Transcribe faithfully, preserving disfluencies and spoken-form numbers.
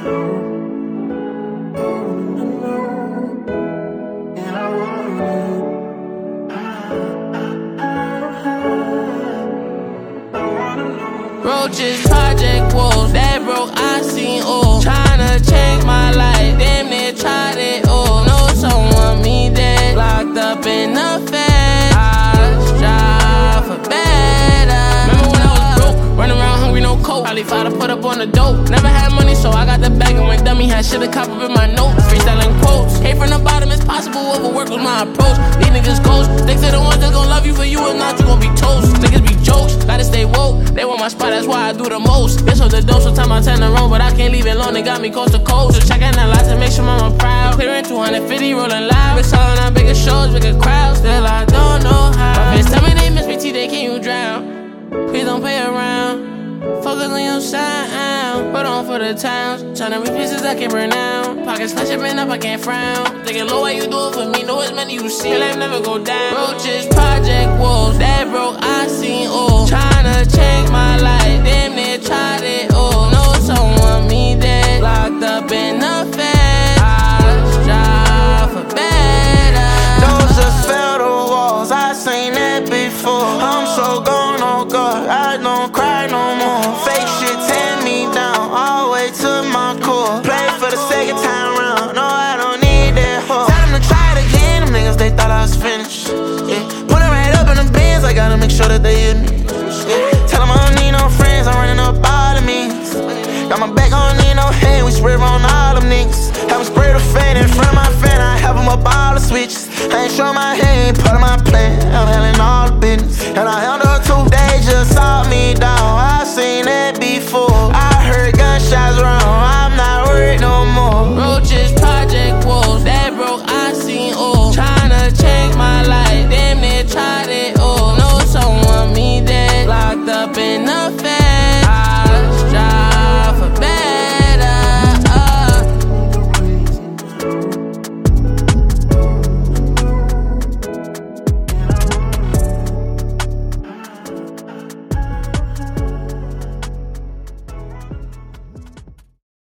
Roaches, project wolves, that broke, I seen all. Tryna change my life, damn near tried it all. Know someone me dead, locked up in the fed. I strive for better. Remember when I was broke, running around hungry, no coat. Probably fought to put up on the dope. Never had money, so I got the bag and went dummy. Had shit to cop up in my notes, freestyling quotes. Came from the bottom, it's possible, overwork was my approach. These niggas ghost, thanks to the ones that's gon' love you for you, if not, you gon' be toast. Niggas be jokes, gotta stay woke. They want my spot, that's why I do the most. This was the dope, sometimes I tend to roam, but I can't leave it alone, they got me coast to coast. So checking the lights to make sure mama proud. Clearing two hundred fifty, rolling loud. Been selling out bigger shows, bigger crowds. Still I don't know how. My bitch tell me they miss me, T, they can you drown? Please don't play around. Focus on your sound. Put on for the towns. Tryna reach pieces I can't burn down. Pockets flash up and up, I can't frown. Thinking low, why you do it for me? Know as many you see, your life never go down. Roaches, project wolves, that broke, I seen all. Tryna change my life, damn near tried it all. Know someone me dead, locked up in the fed. I strive for better. Those are federal walls, I seen that before. I'm so gone, oh God, I don't cry no more. Fake shit tear me down, all the way to my core. Play for the second time round, no I don't need that hoe. Tell them to try it again, them niggas they thought I was finished. Yeah, put it right up in the bins, I gotta make sure that they hit me. Yeah, tell them I don't need no friends, I'm running up all the means. Got my back, I don't need no hand, we spread on all them niggas. Have them spray the fan in front of my fan, I have them up all the switches. I ain't show my hand, part of my plan, I'm hellin'